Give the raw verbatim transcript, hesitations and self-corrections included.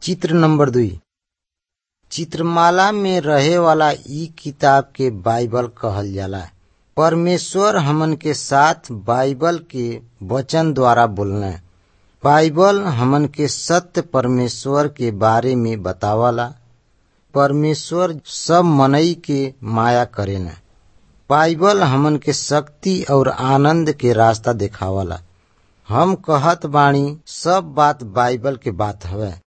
चित्र नंबर दुई। चित्रमाला में रहे वाला ई किताब के बाइबल कहल जाला। परमेश्वर हमन के साथ बाइबल के वचन द्वारा बोलना। बाइबल हमन के सत्य परमेश्वर के बारे में बतावला। परमेश्वर सब मनई के माया करेला। बाइबल हमन के शक्ति और आनंद के रास्ता देखावला। हम कहत बानी सब बात बाइबल के बात हवे।